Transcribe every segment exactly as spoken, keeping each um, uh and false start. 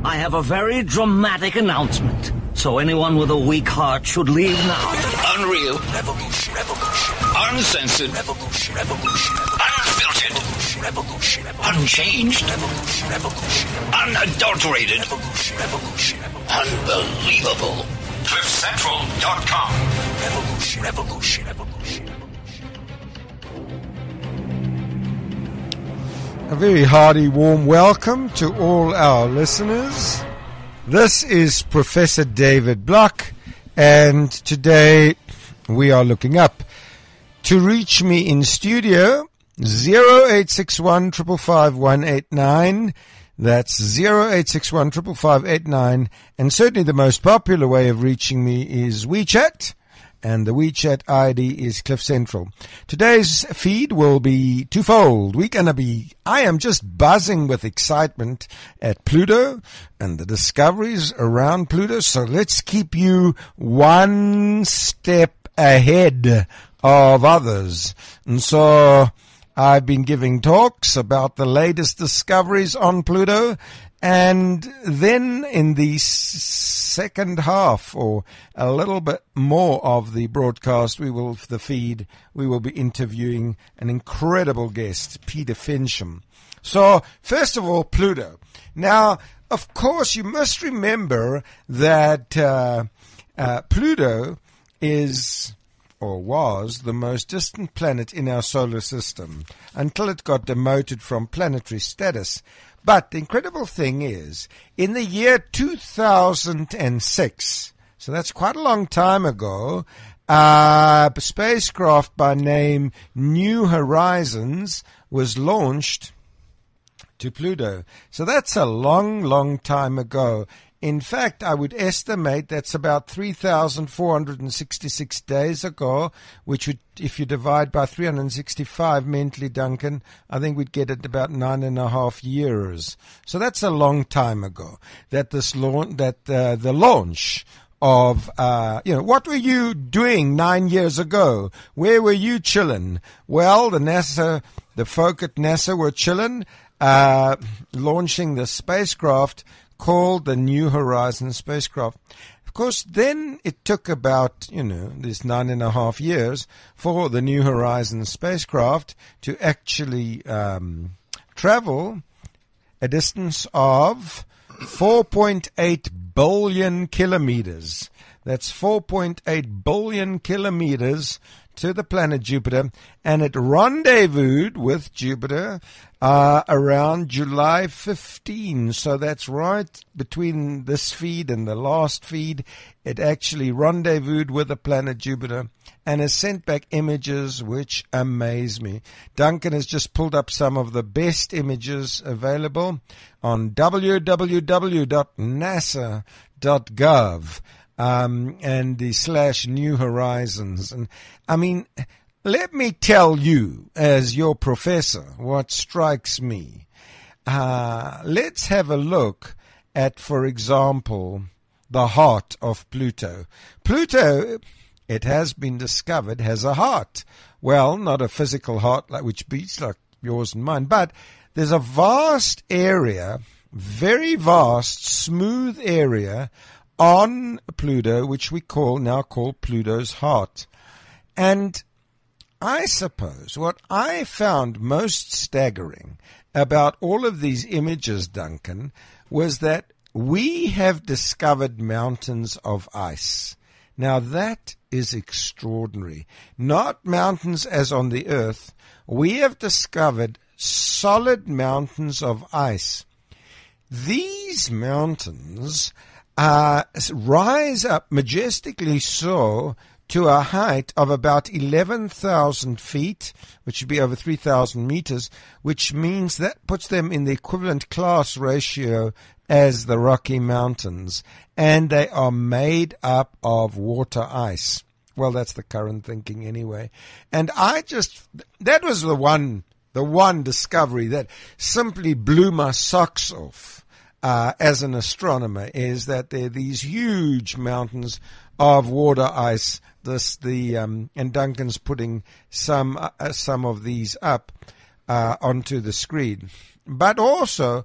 I have a very dramatic announcement. So anyone with a weak heart should leave now. Unreal. Revolution. Revolution. Uncensored. Revolution. Revolution. Unfiltered. Revolution. Revolution. Unchanged. Revolution. Revolution. Unadulterated. Revolution. Revolution. Unbelievable. cliff central dot com. Revolution. Revolution. Revolution. A very hearty, warm welcome to all our listeners. This is Professor David Block, and today we are looking up. To reach me in studio, zero eight six one, five five five, one eight nine. That's zero eight six one, five five five, eight nine. And certainly the most popular way of reaching me is WeChat. And the WeChat I D is Cliff Central. Today's feed will be twofold. We're going to be, I am just buzzing with excitement at Pluto and the discoveries around Pluto. So let's keep you one step ahead of others. And so I've been giving talks about the latest discoveries on Pluto. And then in the second half, or a little bit more of the broadcast, we will, the feed, we will be interviewing an incredible guest, Peter Fincham. So, first of all, Pluto. Now, of course, you must remember that uh, uh, Pluto is, or was, the most distant planet in our solar system until it got demoted from planetary status. But the incredible thing is, in the year two thousand six, so that's quite a long time ago, a spacecraft by name New Horizons was launched to Pluto. So that's a long, long time ago. In fact, I would estimate that's about three thousand four hundred sixty-six days ago, which would, if you divide by three hundred sixty-five mentally, Duncan, I think we'd get it about nine and a half years. So that's a long time ago that this launch, that uh, the launch of, uh, you know, what were you doing nine years ago? Where were you chilling? Well, the NASA, the folk at NASA were chilling, uh, launching the spacecraft called the New Horizons spacecraft. Of course, then it took about, you know, this nine and a half years for the New Horizons spacecraft to actually um, travel a distance of four point eight billion kilometers. That's four point eight billion kilometers to the planet Jupiter, and it rendezvoused with Jupiter uh, around July fifteenth. So that's right between this feed and the last feed. It actually rendezvoused with the planet Jupiter and has sent back images which amaze me. Duncan has just pulled up some of the best images available on w w w dot nasa dot gov. Um, and the slash New Horizons. And I mean, let me tell you, as your professor, what strikes me. Uh, let's have a look at, for example, the heart of Pluto. Pluto, it has been discovered, has a heart. Well, not a physical heart like which beats like yours and mine, but there's a vast area, very vast, smooth area on Pluto, which we call now call Pluto's heart. And I suppose what I found most staggering about all of these images, Duncan, was that we have discovered mountains of ice. Now that is extraordinary. Not mountains as on the earth. We have discovered solid mountains of ice. These mountains Uh, rise up majestically so to a height of about eleven thousand feet, which would be over three thousand meters, which means that puts them in the equivalent class ratio as the Rocky Mountains. And they are made up of water ice. Well, that's the current thinking anyway. And I just, that was the one, the one discovery that simply blew my socks off. Uh, as an astronomer, is that there are these huge mountains of water ice. This the um, and Duncan's putting some uh, some of these up uh, onto the screen. But also,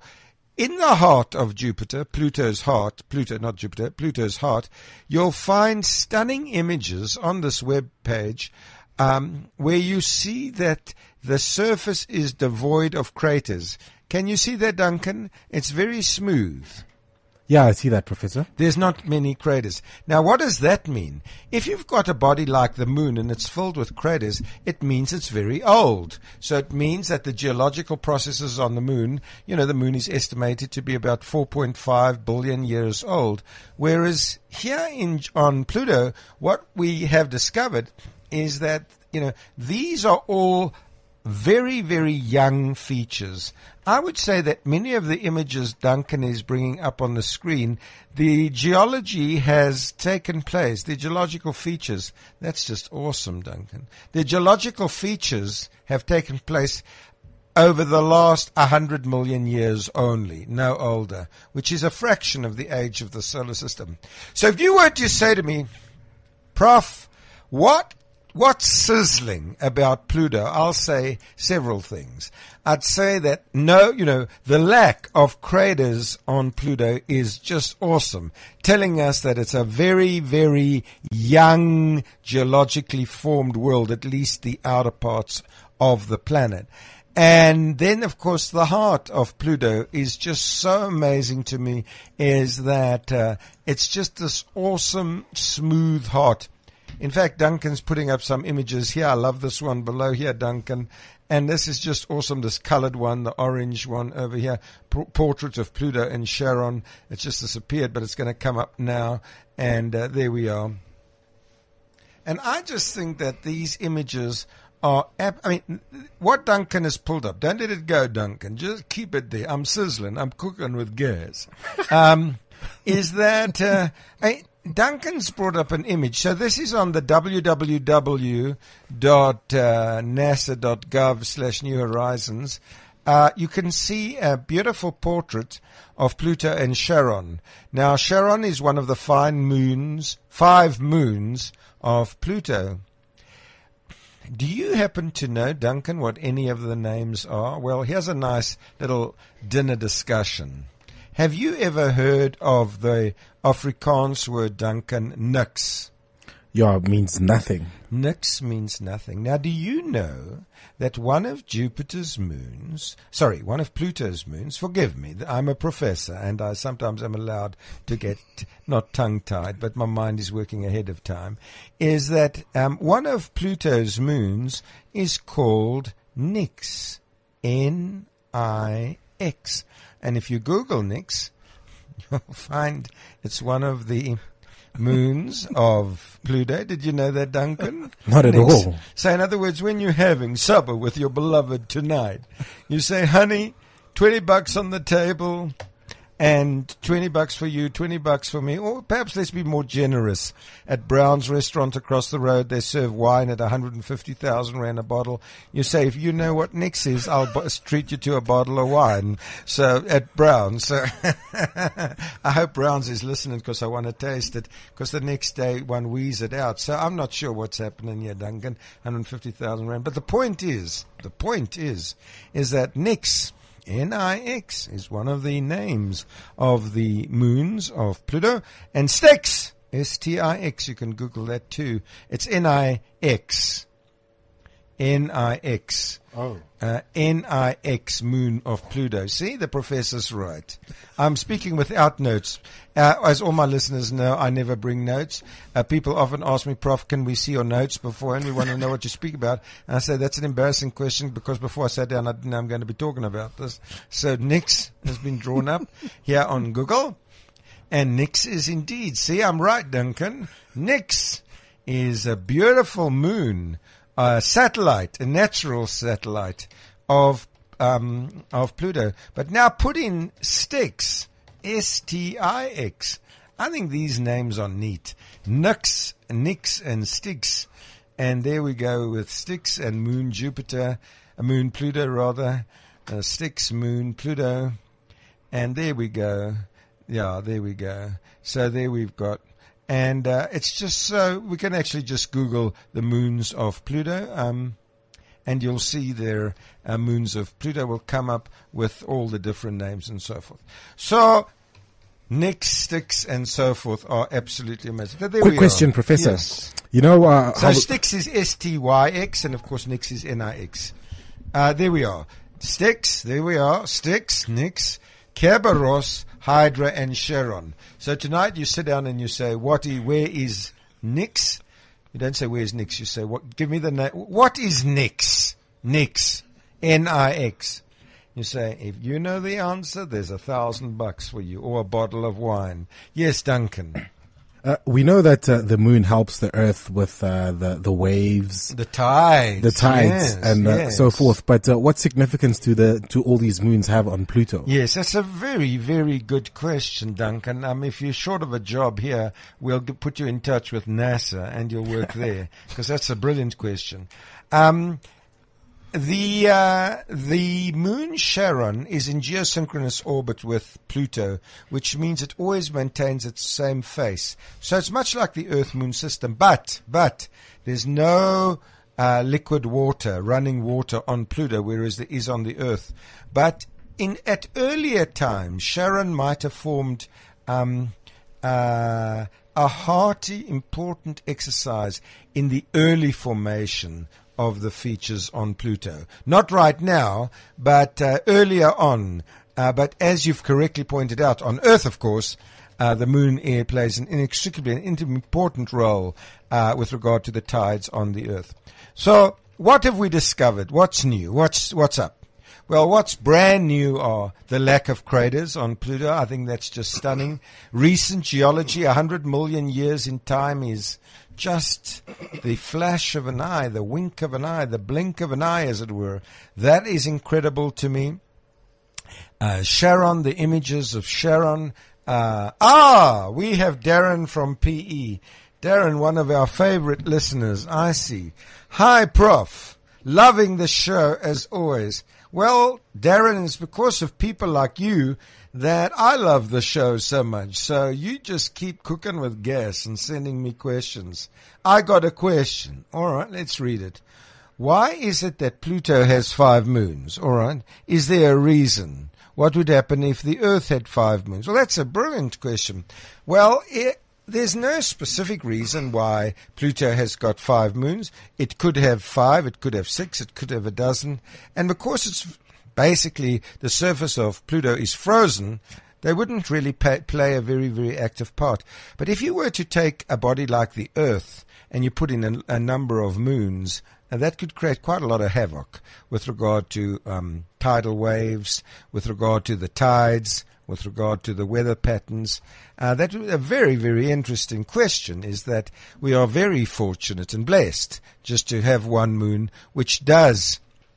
in the heart of Jupiter, Pluto's heart, Pluto, not Jupiter, Pluto's heart, you'll find stunning images on this web page um, where you see that the surface is devoid of craters. Can you see that, Duncan? It's very smooth. Yeah, I see that, Professor. There's not many craters. Now, what does that mean? If you've got a body like the moon and it's filled with craters, it means it's very old. So it means that the geological processes on the moon, you know, the moon is estimated to be about four point five billion years old. Whereas here in on Pluto, what we have discovered is that, you know, these are all very, very young features. I would say that many of the images Duncan is bringing up on the screen, the geology has taken place, the geological features. That's just awesome, Duncan. The geological features have taken place over the last one hundred million years only, no older, which is a fraction of the age of the solar system. So if you were to say to me, Prof, what What's sizzling about Pluto? I'll say several things. I'd say that no, you know, the lack of craters on Pluto is just awesome, telling us that it's a very, very young geologically formed world, at least the outer parts of the planet. And then, of course, the heart of Pluto is just so amazing to me, is that uh, it's just this awesome, smooth heart. In fact, Duncan's putting up some images here. I love this one below here, Duncan. And this is just awesome, this colored one, the orange one over here. P- portrait of Pluto and Charon. It's just disappeared, but it's going to come up now. And uh, there we are. And I just think that these images are, ap- I mean, what Duncan has pulled up. Don't let it go, Duncan. Just keep it there. I'm sizzling. I'm cooking with gas. Um, is that, uh, I, Duncan's brought up an image. So this is on the w w w dot nasa dot gov slash New Horizons. Uh, you can see a beautiful portrait of Pluto and Charon. Now, Charon is one of the fine moons, five moons of Pluto. Do you happen to know, Duncan, what any of the names are? Well, here's a nice little dinner discussion. Have you ever heard of the Afrikaans word, Duncan, niks? Yeah, it means nothing. Niks means nothing. Now, do you know that one of Jupiter's moons, sorry, one of Pluto's moons, forgive me, I'm a professor and I sometimes am allowed to get not tongue-tied, but my mind is working ahead of time, is that um, one of Pluto's moons is called Nix, N I X. And if you Google Nix, you'll find it's one of the moons of Pluto. Did you know that, Duncan? Not at Nix. all. So in other words, when you're having supper with your beloved tonight, you say, honey, twenty bucks on the table and twenty bucks for you, twenty bucks for me. Or perhaps let's be more generous. At Brown's restaurant across the road, they serve wine at one hundred fifty thousand rand a bottle. You say, if you know what Nix is, I'll b- treat you to a bottle of wine. So at Brown's. So I hope Brown's is listening because I want to taste it, because the next day one wheezes it out. So I'm not sure what's happening here, Duncan, one hundred fifty thousand rand. But the point is, the point is, is that Nix, N I X, is one of the names of the moons of Pluto. And Styx, S T I X, you can Google that too. It's N I X. N I X. Oh. Uh, N I X, moon of Pluto. See, the professor's right. I'm speaking without notes. Uh, as all my listeners know, I never bring notes. Uh, people often ask me, Prof, can we see your notes before? And we want to know what you speak about. And I say, that's an embarrassing question, because before I sat down, I didn't know I'm going to be talking about this. So Nix has been drawn up here on Google. And Nix is indeed, see, I'm right, Duncan. Nix is a beautiful moon, a satellite, a natural satellite of um, of Pluto. But now put in Styx, S T I X. I think these names are neat. Nix, Nix and Styx. And there we go with Styx and moon Jupiter, uh, moon Pluto rather, uh, Styx, moon Pluto. And there we go. Yeah, there we go. So there we've got. And uh, it's just so, we can actually just Google the moons of Pluto. Um, and you'll see their uh, moons of Pluto will come up with all the different names and so forth. So, Nix, Styx, and so forth are absolutely amazing. There Quick we question, are. Professor. Yes. You know, uh, So how- Styx is S T Y X, and of course Nix is N I X. Uh, there we are. Styx, there we are. Styx, Nix, Kerberos, Hydra, and Charon. So tonight you sit down and you say, "What? I, where is Nix?" You don't say, "Where's Nix?" You say, "What? Give me the name. What is Nix? Nix, N I X." You say, "If you know the answer, there's a thousand bucks for you, or a bottle of wine." Yes, Duncan. uh, we know that uh, the moon helps the Earth with uh, the the waves, The tides. the tides, yes, and uh, yes. so forth. But uh, what significance do the do all these moons have on Pluto? Yes, that's a very, very good question, Duncan. Um, if you're short of a job here, we'll g- put you in touch with NASA and you'll work there, because that's a brilliant question. Um, the uh, the moon Charon is in geosynchronous orbit with Pluto, which means it always maintains its same face. So it's much like the Earth-Moon system, but but there's no uh, liquid water, running water on Pluto, whereas there is on the Earth. But in at earlier times, Charon might have formed um, uh, a hearty, important exercise in the early formation of the features on Pluto. Not right now, but uh, earlier on. Uh, but as you've correctly pointed out, on Earth, of course, uh, the moon air plays an inextricably an important role uh, with regard to the tides on the Earth. So, what have we discovered? What's new? What's what's up? Well, what's brand new are the lack of craters on Pluto. I think that's just stunning. Recent geology, one hundred million years in time, is just the flash of an eye, the wink of an eye, the blink of an eye, as it were. That is incredible to me. Uh, Charon, the images of Charon. Uh, ah, we have Darren from P E. Darren, one of our favorite listeners, I see. Hi, Prof. Loving the show as always. Well, Darren, it's because of people like you that I love the show so much. So you just keep cooking with gas and sending me questions. I got a question. All right, let's read it. Why is it that Pluto has five moons? All right. Is there a reason? What would happen if the Earth had five moons? Well, that's a brilliant question. Well, it, there's no specific reason why Pluto has got five moons. It could have five, it could have six, it could have a dozen. And because it's basically the surface of Pluto is frozen, they wouldn't really pay, play a very, very active part. But if you were to take a body like the Earth and you put in a, a number of moons, and that could create quite a lot of havoc with regard to um, tidal waves, with regard to the tides, with regard to the weather patterns. Uh, that a very, very interesting question is that we are very fortunate and blessed just to have one moon, which does,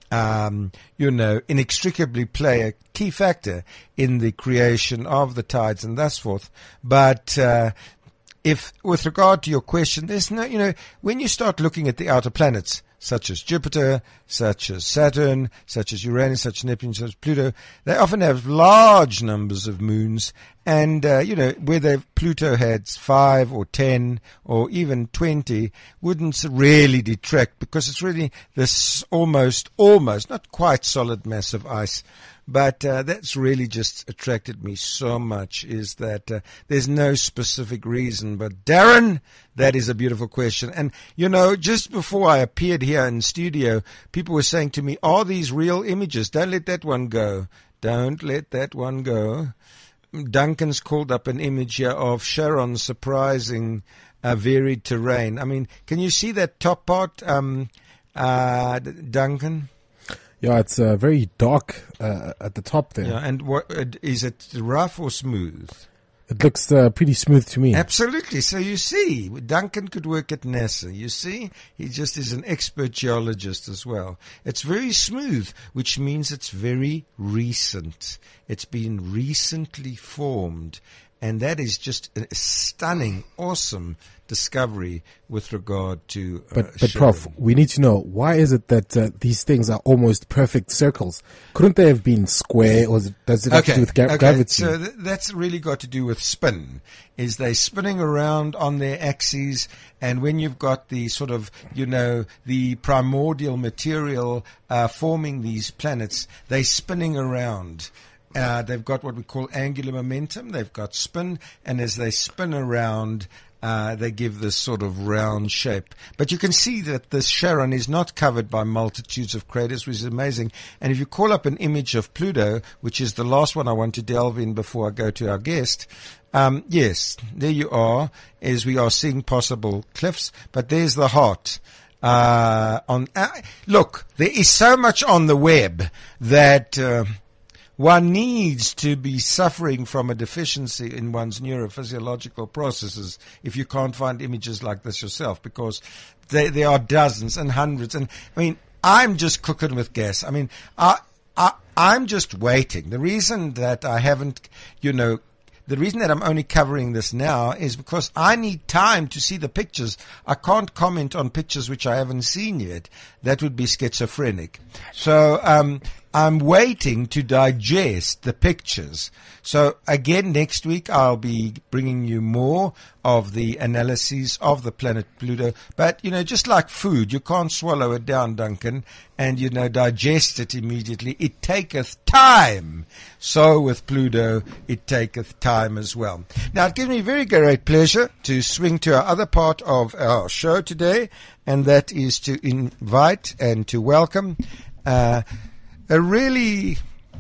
um, you know, inextricably play a key factor in the creation of the tides and thus forth. But uh, if, with regard to your question, there's no, you know, when you start looking at the outer planets, such as Jupiter, such as Saturn, such as Uranus, such as Neptune, such as Pluto, they often have large numbers of moons. And, uh, you know, whether Pluto had five or ten or even twenty wouldn't really detract, because it's really this almost, almost, not quite solid mass of ice. But uh, that's really just attracted me so much, is that uh, there's no specific reason. But Darren, that is a beautiful question. And, you know, just before I appeared here in studio, people were saying to me, are these real images? Don't let that one go. Don't let that one go. Duncan's called up an image here of Charon surprising uh, varied terrain. I mean, can you see that top part, um, uh, Duncan? Yeah, it's uh, very dark uh, at the top there. Yeah, and what uh, is it, rough or smooth? It looks uh, pretty smooth to me. Absolutely. So you see, Duncan could work at NASA. You see, he just is an expert geologist as well. It's very smooth, which means it's very recent. It's been recently formed. and that is just a stunning, awesome discovery with regard to uh, But, but Sharon. Prof, we need to know, why is it that uh, these things are almost perfect circles? Couldn't they have been square, or is it, does it have to do with gra- okay. gravity? So th- that's really got to do with spin. Is they spinning around on their axes, and when you've got the sort of, you know, the primordial material uh, forming these planets, they're spinning around. Uh, they've got what we call angular momentum. They've got spin, and as they spin around, Uh, they give this sort of round shape. But you can see that this Charon is not covered by multitudes of craters, which is amazing. And if you call up an image of Pluto, which is the last one I want to delve in before I go to our guest, um, yes, there you are, as we are seeing possible cliffs. But there's the heart. Uh, on uh, look, there is so much on the web that Uh, one needs to be suffering from a deficiency in one's neurophysiological processes if you can't find images like this yourself, because there, there are dozens and hundreds. And I mean, I'm just cooking with gas. I mean, I, I, I'm just waiting. The reason that I haven't, you know, the reason that I'm only covering this now is because I need time to see the pictures. I can't comment on pictures which I haven't seen yet. That would be schizophrenic. So um, I'm waiting to digest the pictures. So again, next week I'll be bringing you more of the analyses of the planet Pluto. But, you know, just like food, you can't swallow it down, Duncan, and, you know, digest it immediately. It taketh time. So with Pluto, it taketh time as well. Now, it gives me very great pleasure to swing to our other part of our show today, and that is to invite and to welcome uh, a really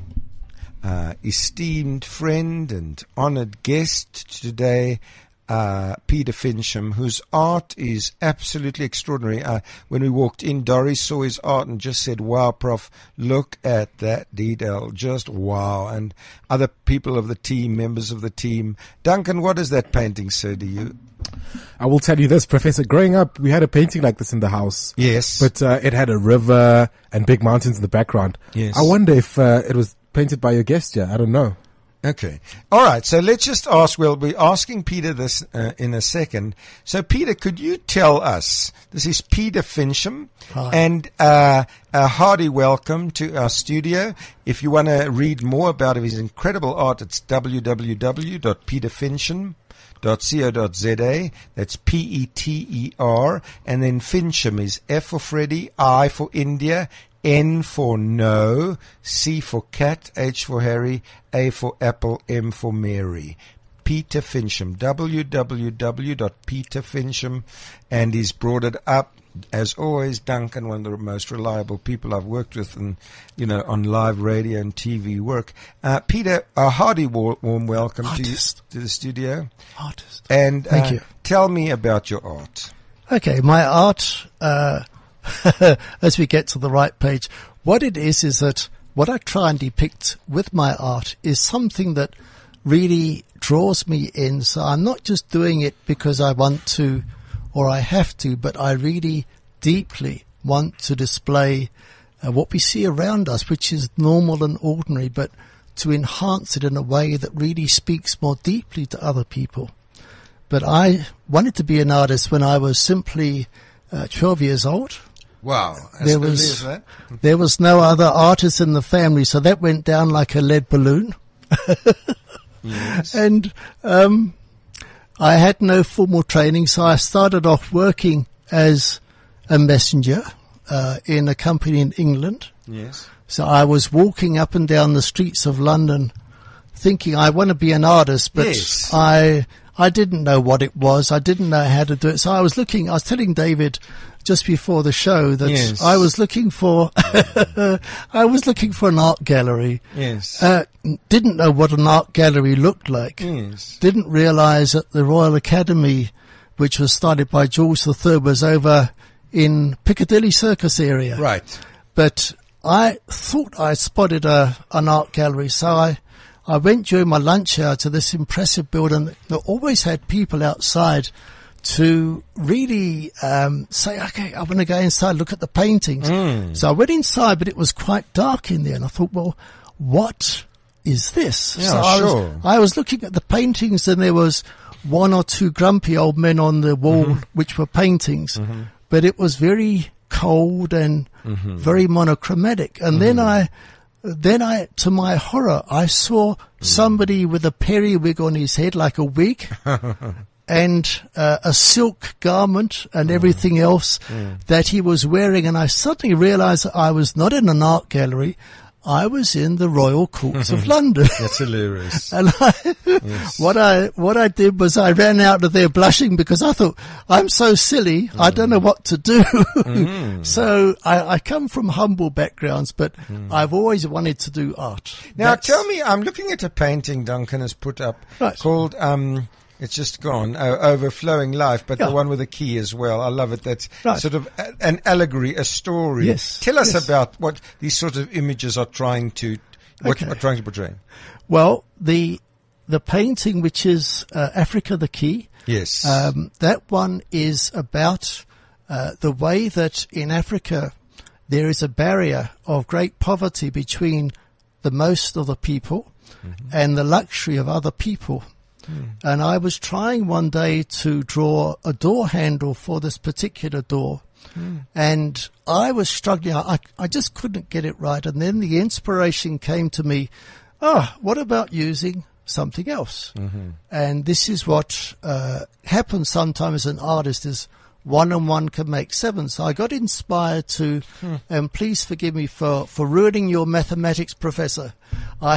uh, esteemed friend and honored guest today, uh, Peter Fincham, whose art is absolutely extraordinary. Uh, when we walked in, Doris saw his art and just said, wow, Prof, look at that detail. Just wow. And other people of the team, members of the team. Duncan, what does that painting say to you? I will tell you this, Professor. Growing up, we had a painting like this in the house. Yes. But uh, it had a river and big mountains in the background. Yes. I wonder if uh, it was painted by your guest here. I don't know. Okay. All right. So let's just ask, we'll be asking Peter this uh, in a second. So, Peter, could you tell us, this is Peter Fincham, Hi. and uh, a hearty welcome to our studio. If you want to read more about his incredible art, it's w w w dot peter fincham dot co dot z a. That's P E T E R. And then Fincham is F for Freddy, I for India, N for no, C for cat, H for Harry, A for apple, M for Mary. Peter Fincham, w w w dot peter fincham, and he's brought it up. As always, Duncan, one of the most reliable people I've worked with, and you know, on live radio and T V work. Uh, Peter, a hearty warm, warm welcome to you, Artist. to the studio. Artist. And Thank uh, you. Tell me about your art. Okay, my art, uh, as we get to the right page, what it is is that what I try and depict with my art is something that really draws me in. So I'm not just doing it because I want to or I have to, but I really deeply want to display uh, what we see around us, which is normal and ordinary, but to enhance it in a way that really speaks more deeply to other people. But I wanted to be an artist when I was simply uh, twelve years old. Wow. As There early was- as that? There was no other artist in the family, so that went down like a lead balloon. Yes. And um, I had no formal training, so I started off working as a messenger uh, in a company in England. Yes. So I was walking up and down the streets of London thinking I want to be an artist, but Yes. I I didn't know what it was. I didn't know how to do it. So I was looking, I was telling David just before the show that Yes. I was looking for, I was looking for an art gallery. Yes. Uh, didn't know what an art gallery looked like. yes. Didn't realize that the Royal Academy, which was started by George the Third, was over in Piccadilly Circus area. Right. But I thought I spotted a, an art gallery, so I, I went during my lunch hour to this impressive building that always had people outside to really um, say, okay, I want to go inside, look at the paintings. So I went inside, but it was quite dark in there, and I thought, well, what is this? Yeah, so I sure. was, I was looking at the paintings, and there was one or two grumpy old men on the wall, Mm-hmm. which were paintings, mm-hmm. but it was very cold and Mm-hmm. very monochromatic. And then I, then I, to my horror, I saw somebody with a periwig on his head, like a wig, and uh, a silk garment and everything else that he was wearing. And I suddenly realized that I was not in an art gallery. I was in the Royal Courts of London. That's hilarious. And I, Yes. what I what I did was I ran out of there blushing, because I thought, I'm so silly, I don't know what to do. So I, I come from humble backgrounds, but I've always wanted to do art. Now, That's- tell me, I'm looking at a painting Duncan has put up Right. called, um, it's just gone, uh, Overflowing Life, but Yeah. the one with the key as well. I love it. That's Right. sort of a, an allegory, a story. Yes, Tell us yes. about what these sort of images are trying to, what Okay. are trying to portray. Well, the the painting, which is uh, Africa the Key, Yes. um, that one is about uh, the way that in Africa there is a barrier of great poverty between the most of the people and the luxury of other people. And I was trying one day to draw a door handle for this particular door. And I was struggling. I, I just couldn't get it right. And then the inspiration came to me. Oh, what about using something else? And this is what uh, happens sometimes as an artist, is one and one can make seven. So I got inspired to, and please forgive me for, for ruining your mathematics, Professor. I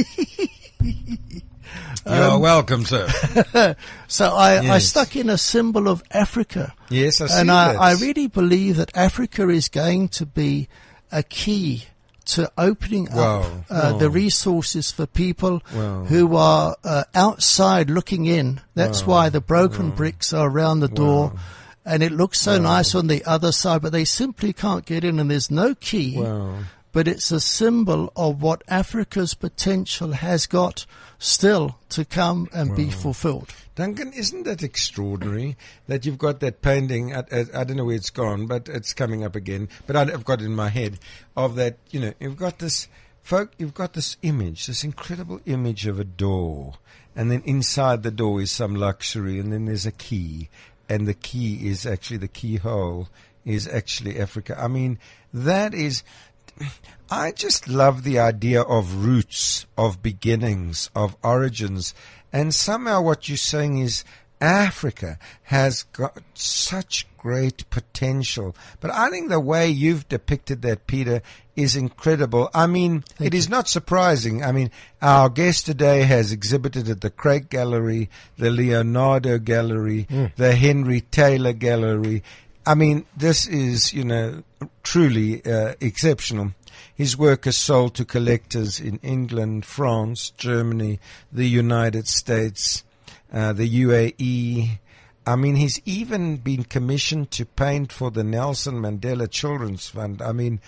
You're welcome, sir. So I, I Yes. stuck in a symbol of Africa. Yes, I see And I, that. I really believe that Africa is going to be a key to opening Wow. up uh, the Wow. resources for people Wow. who are uh, outside looking in. That's why the broken bricks are around the door. And it looks so nice on the other side, but they simply can't get in, and there's no key. Wow. But it's a symbol of what Africa's potential has got still to come and be fulfilled. Duncan, isn't that extraordinary that you've got that painting? At, at, I don't know where it's gone, but it's coming up again. But I- I've got it in my head of that. You know, you've got this, folk. You've got this image, this incredible image of a door, and then inside the door is some luxury, and then there's a key, and the key is actually the keyhole is actually Africa. I mean, that is. I just love the idea of roots, of beginnings, of origins. And somehow what you're saying is Africa has got such great potential. But I think the way you've depicted that, Peter, is incredible. I mean, it is not surprising. I mean, our guest today has exhibited at the Craig Gallery, the Leonardo Gallery, the Henry Taylor Gallery. I mean, this is, you know, truly uh, exceptional. His work is sold to collectors in England, France, Germany, the United States, uh, the U A E. I mean, he's even been commissioned to paint for the Nelson Mandela Children's Fund. I mean,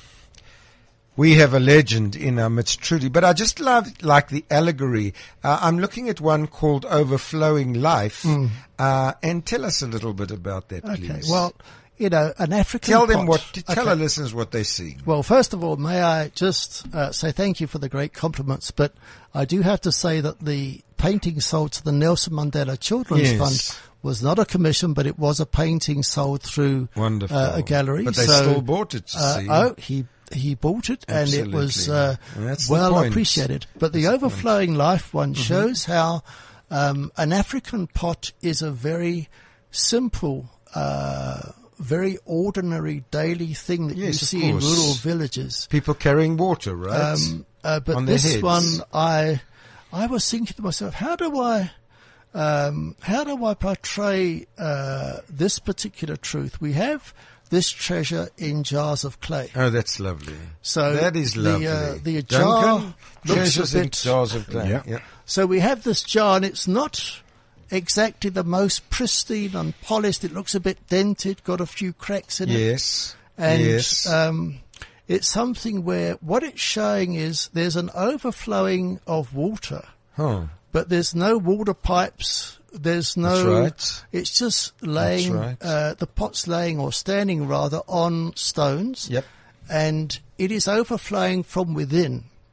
we have a legend in our midst, truly. But I just love, like, the allegory. Uh, I'm looking at one called Overflowing Life. Uh, and tell us a little bit about that, please. Okay, well, you know, an African Tell them pot- what, tell Okay. our listeners what they see. Well, first of all, may I just uh, say thank you for the great compliments, but I do have to say that the painting sold to the Nelson Mandela Children's Yes. Fund was not a commission, but it was a painting sold through Wonderful. uh, a gallery. But they So, still bought it, you uh, see. Oh, he he bought it, and it was Absolutely. uh, And that's the well point. appreciated. But the Overflowing Life one shows how um, an African pot is a very simple, uh, very ordinary daily thing that Yes, you of see in course. rural villages. People carrying water, right? Um, uh, but On their this heads. one, I, I was thinking to myself, how do I, um, how do I portray uh, this particular truth? We have this treasure in jars of clay. Oh, that's lovely. So that is the, lovely. uh, the jar Duncan, looks treasures a in bit- jars of clay. Yeah. Yeah. So we have this jar, and it's not exactly the most pristine and polished. It looks a bit dented, got a few cracks in it. Yes. And yes. um, it's something where what it's showing is there's an overflowing of water, huh. but there's no water pipes. There's no. That's right. It's just laying. right. Uh, the pot's laying or standing rather on stones. Yep. And it is overflowing from within.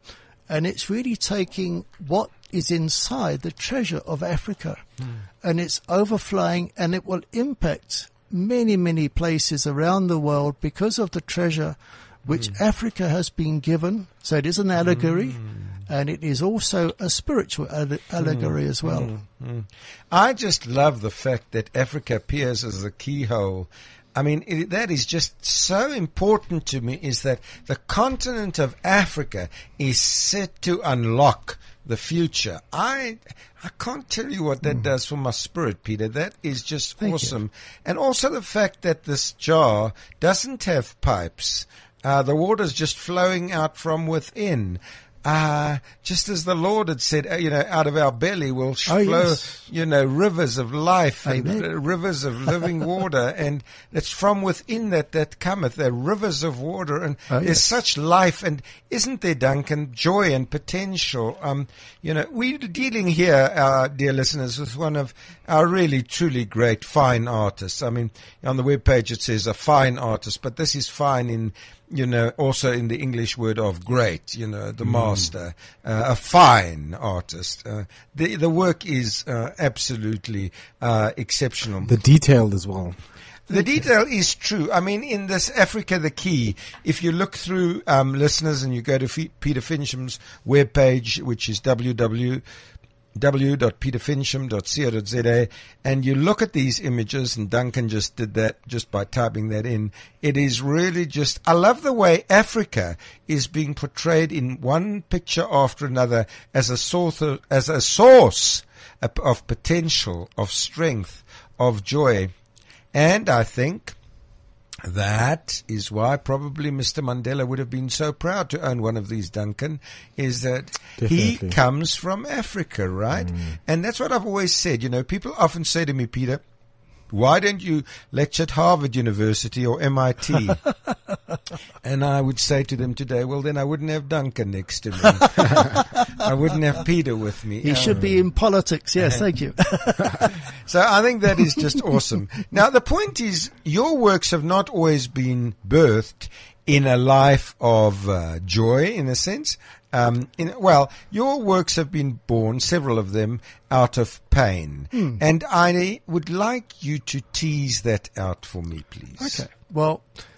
And it's really taking what is inside the treasure of Africa, mm. and it's overflowing, and it will impact many, many places around the world because of the treasure which mm. Africa has been given. So it is an allegory, mm. and it is also a spiritual alle- allegory mm. as well. Mm. Mm. I just love the fact that Africa appears as the keyhole. I mean, it, that is just so important to me, is that the continent of Africa is set to unlock the future. I I can't tell you what that mm. does for my spirit, Peter. That is just Thank awesome. You. And also the fact that this jar doesn't have pipes. Uh, the water's just flowing out from within. Uh, just as the Lord had said, uh, you know, out of our belly will sh- oh, flow, yes. you know, rivers of life Amen. and uh, rivers of living water. And it's from within that that cometh, the rivers of water. And oh, there's yes. such life. And isn't there, Duncan, joy and potential? Um, you know, we're dealing here, uh, dear listeners, with one of our really, truly great fine artists. I mean, on the webpage it says a fine artist, but this is fine in, you know, also in the English word of great, you know, the mm. master, uh, a fine artist. Uh, the the work is uh, absolutely uh, exceptional. The detail as well. The detail is true. I mean, in this Africa the Key, if you look through, um, listeners, and you go to F- Peter Fincham's webpage, which is w w w dot peter fincham dot co dot z a, and you look at these images, and Duncan just did that just by typing that in. It is really just, I love the way Africa is being portrayed in one picture after another as a source of, as a source of potential, of strength, of joy. And I think that is why probably Mister Mandela would have been so proud to own one of these, Duncan, is that Definitely. he comes from Africa, right? Mm. And that's what I've always said. You know, people often say to me, Peter, why don't you lecture at Harvard University or M I T? And I would say to them today, well, then I wouldn't have Duncan next to me. I wouldn't have Peter with me. He um, should be in politics. Yes, thank you. So I think that is just awesome. Now, the point is, your works have not always been birthed in a life of uh, joy, in a sense. Um, in, well, your works have been born, several of them, out of pain. Mm. And I would like you to tease that out for me, please. Okay. Well,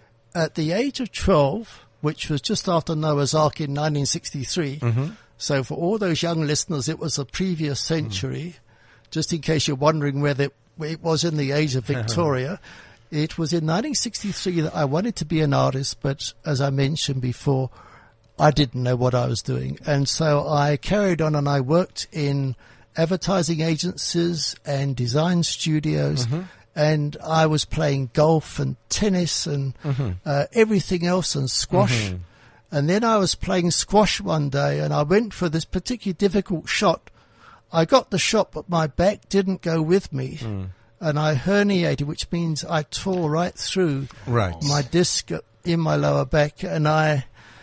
at the age of twelve, which was just after Noah's Ark in nineteen sixty-three, mm-hmm. so for all those young listeners, it was a previous century. Mm. Just in case you're wondering whether it was in the age of Victoria, it was in nineteen sixty-three that I wanted to be an artist, but as I mentioned before, I didn't know what I was doing. And so I carried on, and I worked in advertising agencies and design studios. Mm-hmm. And I was playing golf and tennis and mm-hmm. uh, everything else, and squash. Mm-hmm. And then I was playing squash one day, and I went for this particularly difficult shot. I got the shot, but my back didn't go with me. Mm. And I herniated, which means I tore right through right. my disc in my lower back. And I...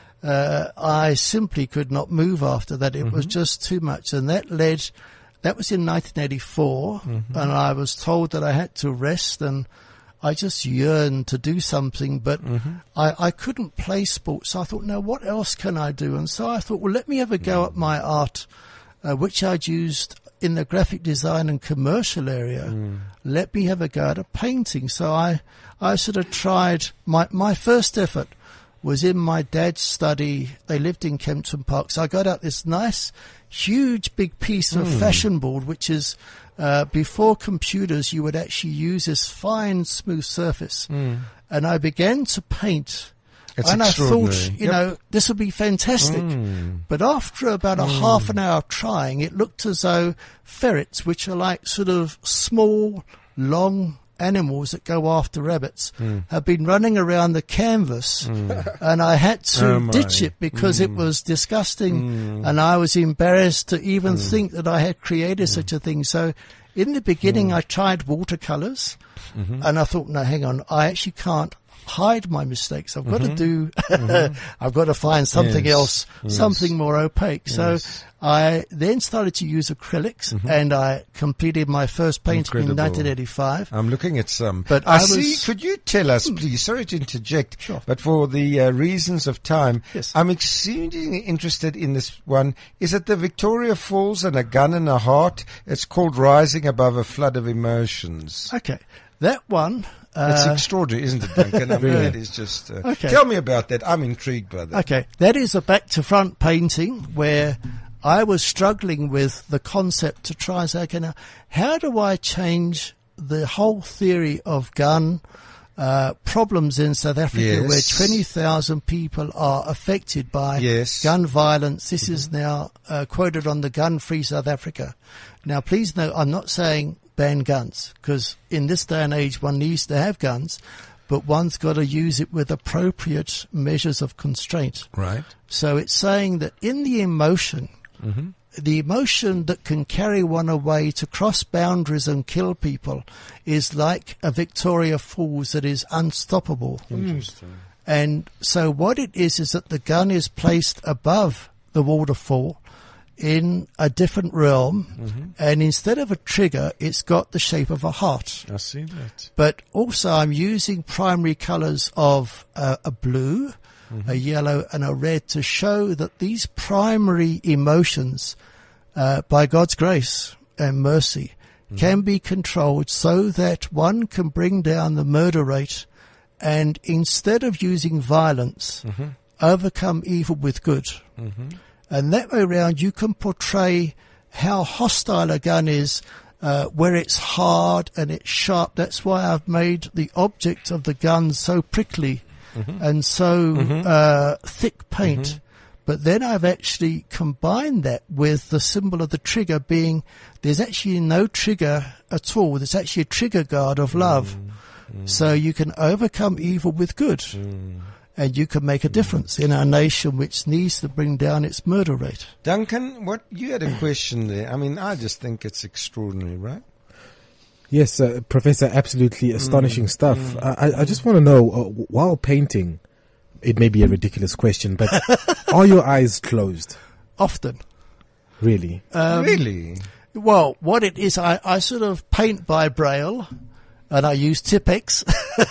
Uh, I simply could not move after that. It mm-hmm. was just too much. And that led, that was in nineteen eighty-four. Mm-hmm. And I was told that I had to rest, and I just yearned to do something, but mm-hmm. I, I couldn't play sports. So I thought, no, what else can I do? And so I thought, well, let me have a go mm-hmm. at my art, uh, which I'd used in the graphic design and commercial area. Mm. Let me have a go at a painting. So I, I sort of tried, my, my first effort was in my dad's study. They lived in Kempton Park. So I got out this nice, huge, big piece of mm. fashion board, which is, uh, before computers, you would actually use this fine, smooth surface. Mm. And I began to paint. It's and I thought, you yep. know, this would be fantastic. Mm. But after about a mm. half an hour of trying, it looked as though ferrets, which are like sort of small, long animals that go after rabbits, mm. have been running around the canvas, mm. and I had to oh ditch it because mm. it was disgusting, mm. and I was embarrassed to even mm. think that I had created mm. such a thing. So in the beginning, mm. I tried watercolors, mm-hmm. and I thought, no, hang on, I actually can't hide my mistakes. I've got to do, I've got to find something Yes, else, yes. something more opaque. So Yes. I then started to use acrylics, and I completed my first painting in Incredible. nineteen eighty-five. I'm looking at some. But I, I see, was- could you tell us, please, sorry to interject, Sure. but for the uh, reasons of time, Yes. I'm exceedingly interested in this one. Is it the Victoria Falls and a Gun and a Heart? It's called Rising Above a Flood of Emotions. Okay, that one. It's Uh, extraordinary, isn't it, Duncan? I mean, it is just... Uh, Okay. Tell me about that. I'm intrigued by that. Okay, that is a back-to-front painting where I was struggling with the concept to try and say, okay, now, how do I change the whole theory of gun uh, problems in South Africa, Yes. where twenty thousand people are affected by Yes. gun violence? This is now uh, quoted on the Gun-Free South Africa. Now, please note, I'm not saying ban guns, because in this day and age one needs to have guns, but one's got to use it with appropriate measures of constraint. Right. So it's saying that in the emotion, the emotion that can carry one away to cross boundaries and kill people is like a Victoria Falls that is unstoppable. Interesting. And so what it is is that the gun is placed above the waterfall in a different realm, and instead of a trigger, it's got the shape of a heart. I see that. But also I'm using primary colours of uh, a blue, a yellow and a red to show that these primary emotions, uh, by God's grace and mercy, can be controlled so that one can bring down the murder rate, and instead of using violence, overcome evil with good. And that way around, you can portray how hostile a gun is, uh, where it's hard and it's sharp. That's why I've made the object of the gun so prickly and so uh, thick paint. But then I've actually combined that with the symbol of the trigger being, there's actually no trigger at all. There's actually a trigger guard of love. So you can overcome evil with good. And you can make a difference in our nation, which needs to bring down its murder rate. Duncan, what you had a question there. I mean, I just think it's extraordinary, right? Yes, uh, Professor, absolutely astonishing stuff. I, I just want to know, uh, while painting, it may be a ridiculous question, but are your eyes closed? Often. Really? Um, really? Well, what it is, I, I sort of paint by braille, and I use Tipex.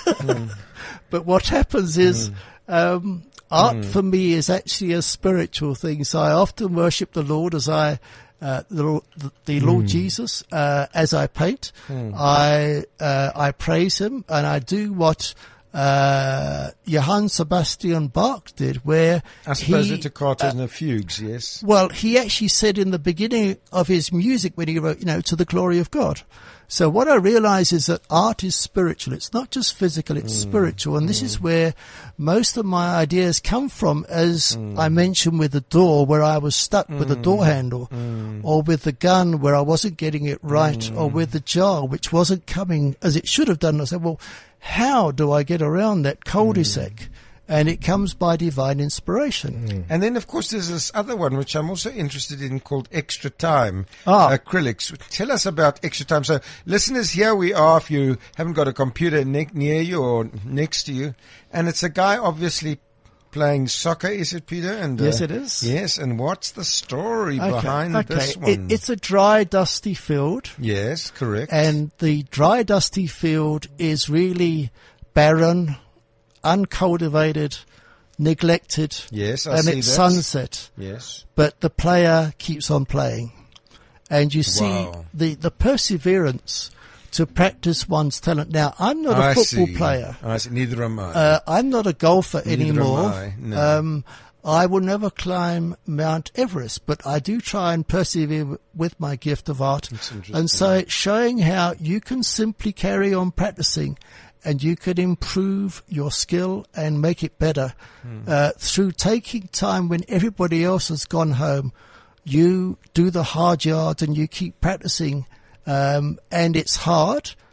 But what happens is, um, art for me is actually a spiritual thing. So I often worship the Lord as I, uh, the, Lord- the Lord Jesus, uh, as I paint. I, uh, I praise him, and I do what, uh, Johann Sebastian Bach did, where I suppose he, it's a quartet and a fugues, yes. well, he actually said in the beginning of his music when he wrote, you know, to the glory of God. So what I realize is that art is spiritual. It's not just physical, it's spiritual. And this is where most of my ideas come from, as I mentioned with the door, where I was stuck with the door handle, or with the gun where I wasn't getting it right, or with the jar which wasn't coming as it should have done. I said, well, how do I get around that cul-de-sac? And it comes by divine inspiration. And then, of course, there's this other one which I'm also interested in called Extra Time Ah. acrylics. Tell us about Extra Time. So, listeners, here we are. If you haven't got a computer ne- near you or next to you, and it's a guy obviously playing soccer. Is it, Peter? And Yes, uh, it is. Yes. And what's the story behind okay. this It, one? it's a dry, dusty field. yes, correct. And the dry, dusty field is really barren, uncultivated, neglected, yes, I and see it's that. sunset. Yes. But the player keeps on playing. And you see Wow. the, the perseverance to practice one's talent. Now, I'm not a I football see. player. I see. Neither am I. Uh, I'm not a golfer Neither anymore. am I, no. Um, I will never climb Mount Everest, but I do try and persevere w- with my gift of art. That's interesting. And so it's showing how you can simply carry on practicing, and you can improve your skill and make it better uh, through taking time when everybody else has gone home. You do the hard yards and you keep practicing, um, and it's hard,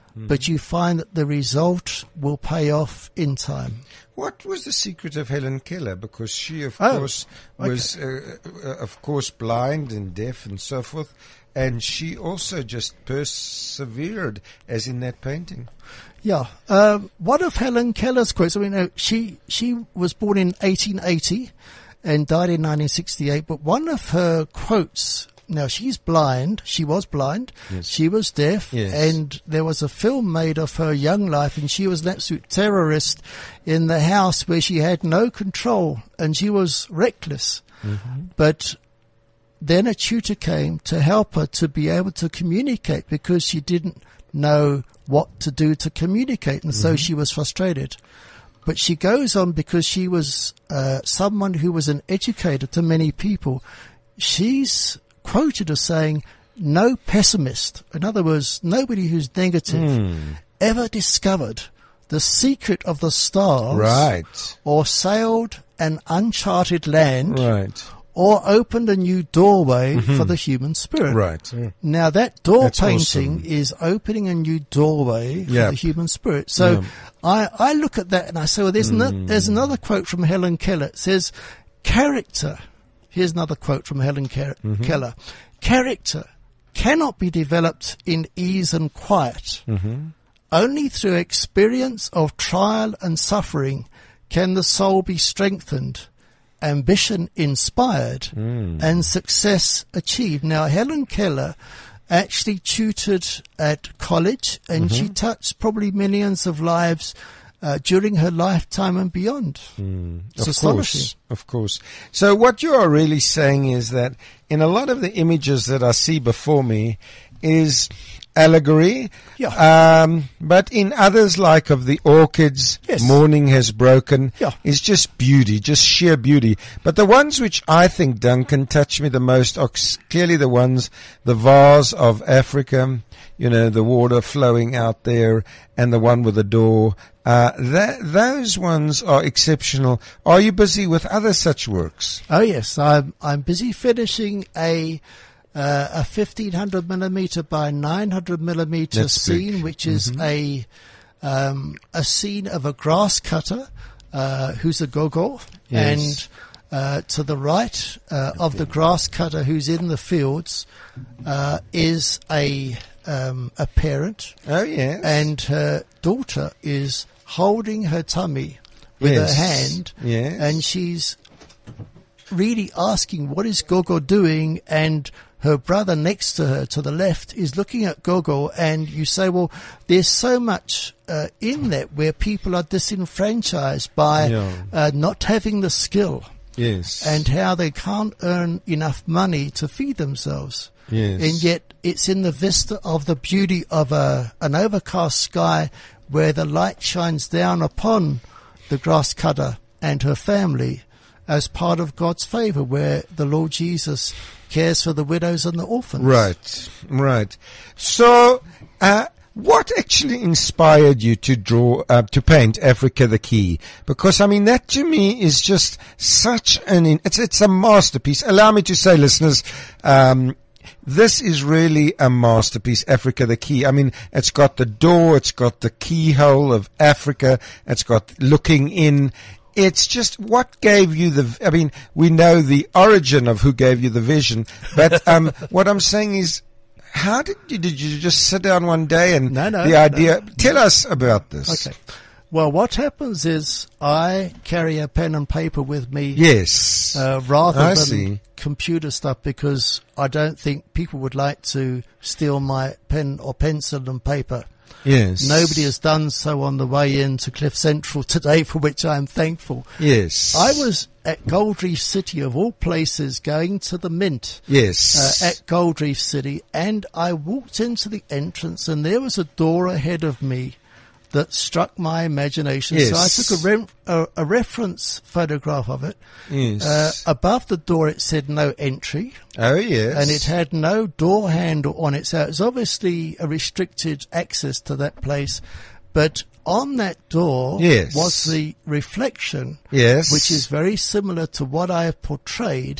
but you find that the result will pay off in time. What was the secret of Helen Keller? Because she, of Oh, course, was, uh, uh, of course, blind and deaf and so forth, and she also just persevered, as in that painting. Yeah. Um, one of Helen Keller's quotes, I mean, uh, she, she was born in eighteen eighty and died in nineteen sixty-eight, but one of her quotes, now she's blind, she was blind, Yes. she was deaf, Yes. and there was a film made of her young life, and she was an absolute terrorist in the house where she had no control, and she was reckless. Mm-hmm. But then a tutor came to help her to be able to communicate because she didn't know what to do to communicate, and so she was frustrated. But she goes on because she was uh, someone who was an educator to many people. She's quoted as saying, no pessimist, in other words, nobody who's negative, ever discovered the secret of the stars Right. or sailed an uncharted land Right. or opened a new doorway for the human spirit. Right. Now that door That's painting awesome. is opening a new doorway for Yep. the human spirit. So Yeah. I, I look at that and I say, well, there's, no, there's another quote from Helen Keller. It says, character, here's another quote from Helen Ke- Keller, character cannot be developed in ease and quiet. Only through experience of trial and suffering can the soul be strengthened, ambition inspired, and success achieved. Now, Helen Keller actually tutored at college, and she touched probably millions of lives uh, during her lifetime and beyond. It's Of astonishing. course, of course. So what you are really saying is that in a lot of the images that I see before me is allegory, Yeah. um, but in others, like of the orchids, Yes. morning has broken, Yeah. is just beauty, just sheer beauty. But the ones which I think, Duncan, touch me the most are c- clearly the ones, the vase of Africa, you know, the water flowing out there, and the one with the door. Uh, that, those ones are exceptional. Are you busy with other such works? Oh yes, I'm I'm busy finishing a uh, a fifteen hundred millimeter by nine hundred millimeter That's big. scene, which is a um, a scene of a grass cutter uh, who's a gogo, Yes. and uh, to the right uh, of the grass cutter who's in the fields uh, is a um, a parent, Oh, yes. and her daughter is holding her tummy with Yes. her hand, Yes. and she's really asking what is Gogo doing, and her brother next to her to the left is looking at Gogo, and you say, well, there's so much uh, in that where people are disenfranchised by Yeah. uh, not having the skill, Yes. and how they can't earn enough money to feed themselves. Yes. And yet it's in the vista of the beauty of a, an overcast sky where the light shines down upon the grass cutter and her family as part of God's favor, where the Lord Jesus cares for the widows and the orphans. Right, right. So, uh, what actually inspired you to draw, uh, to paint Africa the Key? Because, I mean, that to me is just such an, in, it's, it's a masterpiece. Allow me to say, listeners, um, this is really a masterpiece, Africa the Key. I mean, it's got the door, it's got the keyhole of Africa, it's got looking in. It's just what gave you the, I mean, we know the origin of who gave you the vision, but um, what I'm saying is, how did you, did you just sit down one day and No, no, the no, idea, tell us about this. Okay. Well, what happens is I carry a pen and paper with me. Yes. Uh, rather I than see. computer stuff, because I don't think people would like to steal my pen or pencil and paper. Yes. Nobody has done so on the way into Cliff Central today, for which I am thankful. Yes. I was at Gold Reef City, of all places, going to the Mint Yes. uh, at Gold Reef City, and I walked into the entrance, and there was a door ahead of me that struck my imagination. Yes. So I took a, rem- a, a reference photograph of it. Yes. Uh, above the door it said no entry, oh, yes. and it had no door handle on it. So it's obviously a restricted access to that place. But on that door Yes. was the reflection, Yes. which is very similar to what I have portrayed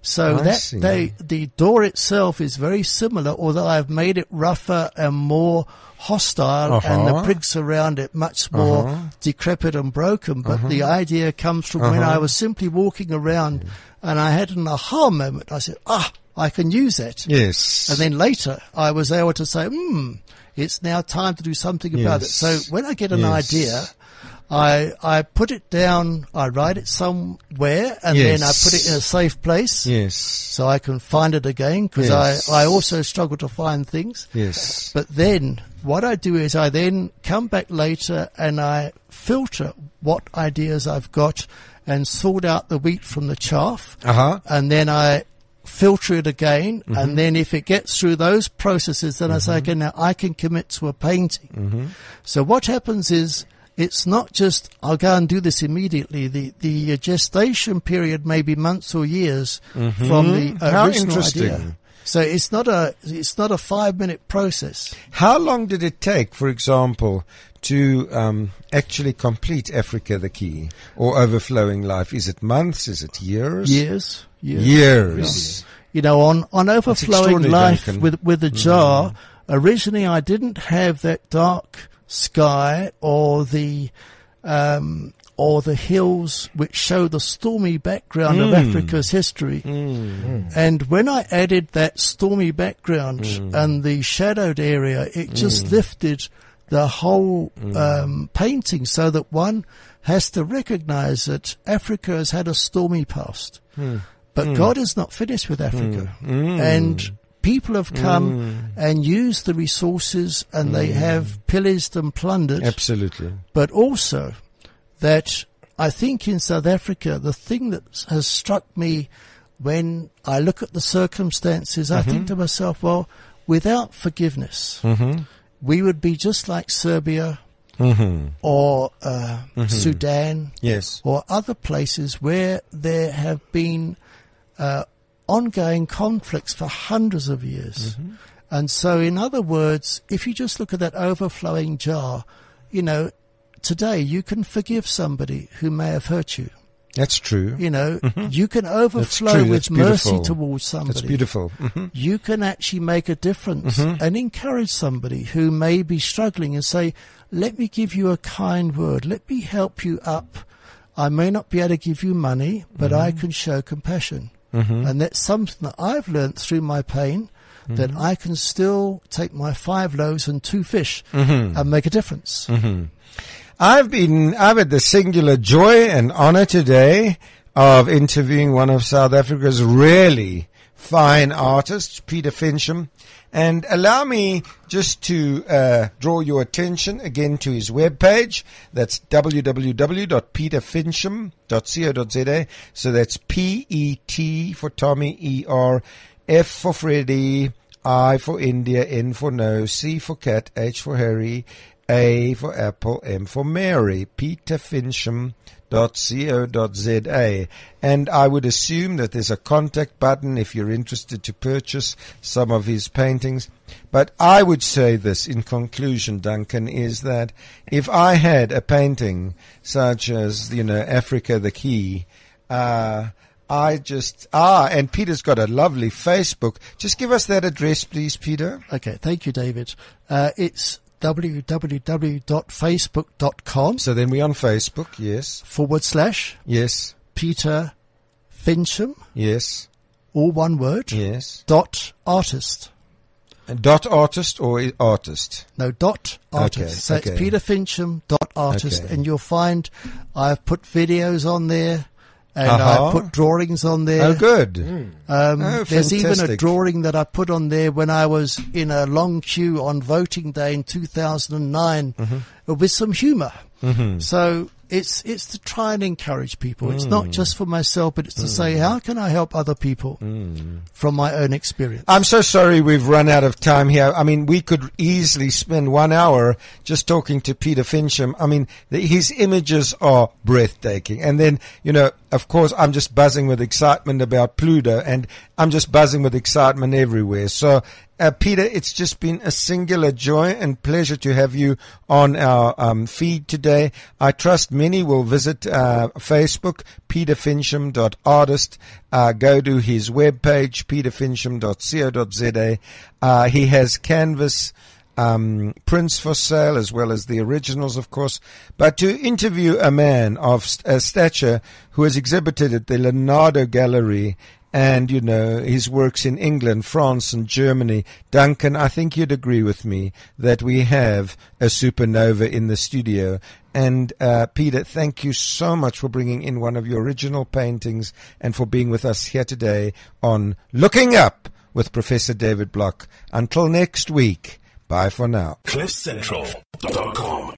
So I that see. they, the door itself is very similar, although I've made it rougher and more hostile, and the Uh-huh. bricks around it much more Uh-huh. decrepit and broken. But the idea comes from when Uh-huh. I was simply walking around and I had an aha moment. I said, ah, I can use that. Yes. And then later I was able to say, hmm, it's now time to do something about it. Yes. So when I get an Yes. idea, I I put it down, I write it somewhere, and Yes. then I put it in a safe place Yes. so I can find it again, because Yes. I, I also struggle to find things. Yes. But then what I do is I then come back later and I filter what ideas I've got and sort out the wheat from the chaff. Uh-huh. And then I filter it again. Mm-hmm. And then if it gets through those processes, then I say, okay, now I can commit to a painting. Mm-hmm. So what happens is, it's not just, I'll go and do this immediately. The the gestation period may be months or years from the How original interesting. idea. So it's not a it's not a five minute process. How long did it take, for example, to um, actually complete Africa the Key or Overflowing Life? Is it months? Is it years? Years, years. Years. You know, on on overflowing extraordinary, life Duncan. with with a jar. Originally, I didn't have that dark sky or the um, or the hills which show the stormy background of Africa's history. And when I added that stormy background and the shadowed area, it just lifted the whole um, painting, so that one has to recognize that Africa has had a stormy past. But God is not finished with Africa. And people have come and used the resources, and they have pillaged and plundered. Absolutely. But also that I think in South Africa, the thing that has struck me when I look at the circumstances, I think to myself, well, without forgiveness, we would be just like Serbia or uh, Sudan Yes. or other places where there have been uh, ongoing conflicts for hundreds of years. And so, in other words, if you just look at that overflowing jar, you know, today you can forgive somebody who may have hurt you. That's true. You know, you can overflow true. with That's mercy beautiful. towards somebody. That's beautiful. Mhm. You can actually make a difference and encourage somebody who may be struggling and say, let me give you a kind word. Let me help you up. I may not be able to give you money, but I can show compassion. And that's something that I've learned through my pain, that I can still take my five loaves and two fish and make a difference. I've been, I've had the singular joy and honor today of interviewing one of South Africa's really fine artists, Peter Fincham. And allow me just to uh, draw your attention again to his webpage. That's w w w dot peter fincham dot co dot z a. So that's P E T for Tommy, E R, F for Freddy, I for India, N for No, C for Cat, H for Harry, A for Apple, M for Mary, peter fincham dot co dot z a. And I would assume that there's a contact button if you're interested to purchase some of his paintings. But I would say this in conclusion, Duncan, is that if I had a painting such as, you know, Africa the Key, uh, I just, ah, and Peter's got a lovely Facebook. Just give us that address, please, Peter. Okay, thank you, David. Uh, it's w w w dot facebook dot com So then we're on Facebook, yes, forward slash yes, Peter Fincham, yes, all one word, yes. dot artist. And dot artist or i- artist? No, dot artist. Okay, so okay. it's Peter Fincham dot artist, Okay. and you'll find I've put videos on there, and Uh-huh. I've put drawings on there. Oh, good. Um, Oh, there's even a fantastic. drawing that I put on there when I was in a long queue on voting day in two thousand nine Mm-hmm. with some humour. So it's it's to try and encourage people. It's Mm. not just for myself, but it's to say, how can I help other people Mm. from my own experience? I'm so sorry we've run out of time here. I mean, we could easily spend one hour just talking to Peter Fincham. I mean, the, his images are breathtaking. And then, you know, of course, I'm just buzzing with excitement about Pluto, and I'm just buzzing with excitement everywhere. So, uh, Peter, it's just been a singular joy and pleasure to have you on our um, feed today. I trust many will visit uh, Facebook, peter fincham dot artist. Uh, go to his webpage, peter fincham dot co dot za. Uh, he has canvas Um, prints for sale, as well as the originals, of course. But to interview a man of st- uh, stature who has exhibited at the Leonardo Gallery, and, you know, his works in England, France, and Germany, Duncan, I think you'd agree with me that we have a supernova in the studio. And uh, Peter, thank you so much for bringing in one of your original paintings and for being with us here today on Looking Up with Professor David Block. Until next week. Bye for now. cliff central dot com